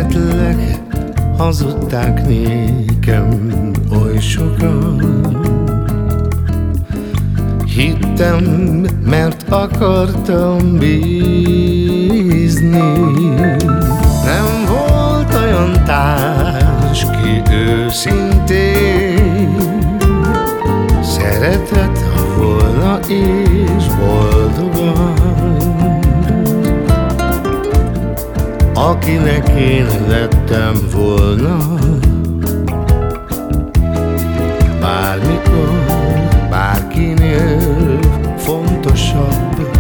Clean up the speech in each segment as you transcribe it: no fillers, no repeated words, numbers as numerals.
szeretlek, hazudták nékem oly sokan. Hittem, mert akartam bízni. Nem volt olyan társ, ki őszintén szeretett volna és boldogan, akinek én lettem volna bármikor, bárkinél fontosabb.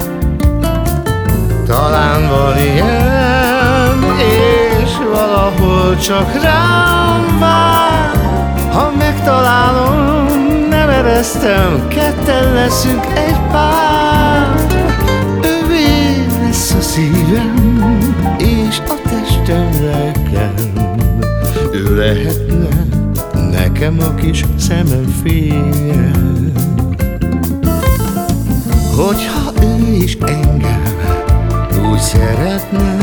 Talán van ilyen, és valahol csak rám vár. Ha megtalálom, nem eresztem, ketten leszünk egy pár. Ővé lesz a szívem, és a testem lelkem. Ő lehetne nekem a kis szemem fénye. Hogyha ő is engem úgy szeretne,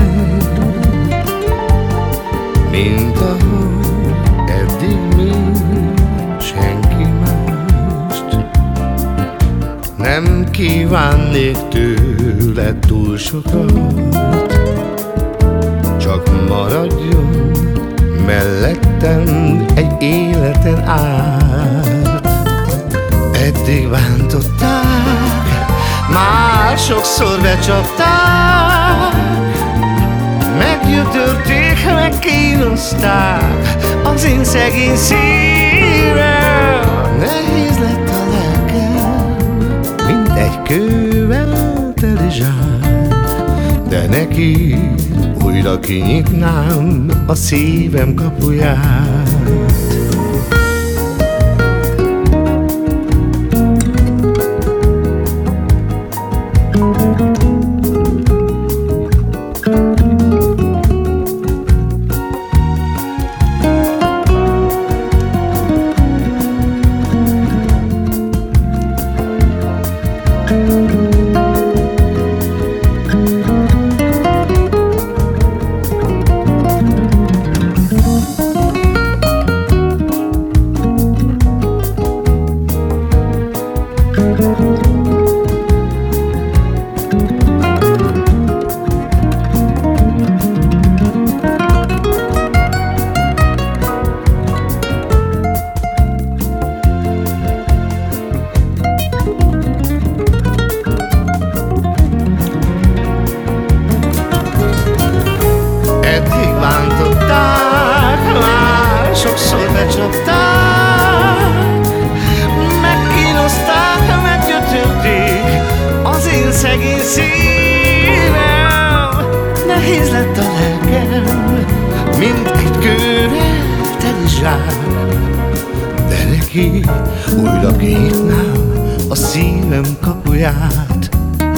mint ahogy eddig még senki mást. Nem kívánnék tőle túl sokat, csak maradjon mellettem egy életen át. Eddig bántották, már sokszor becsapták, meggyötörték, megkínozták az én szegény szívem. Nehéz lett a lelkem, mint egy kővel teli zsák, de neki újra kinyitnám a szívem kapuját. Eddig bántották, már sokszor becsapták, megkínozták, meggyötörték az én szegény szívem. Nehéz lett a lelkem, mint egy kővel teli zsák, de neki újra kinyitnám a szívem kapuját.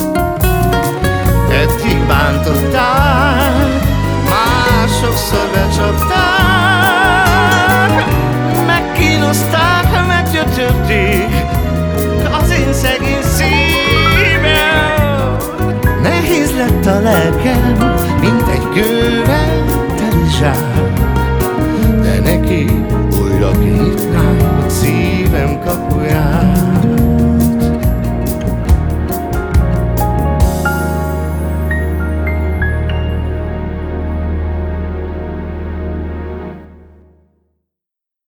Eddig bántották, már sokszor becsapták, megkínozták, meggyötörték az én szegény szívem. Nehéz lett a lelkem, mint egy kővel teli zsák, de neki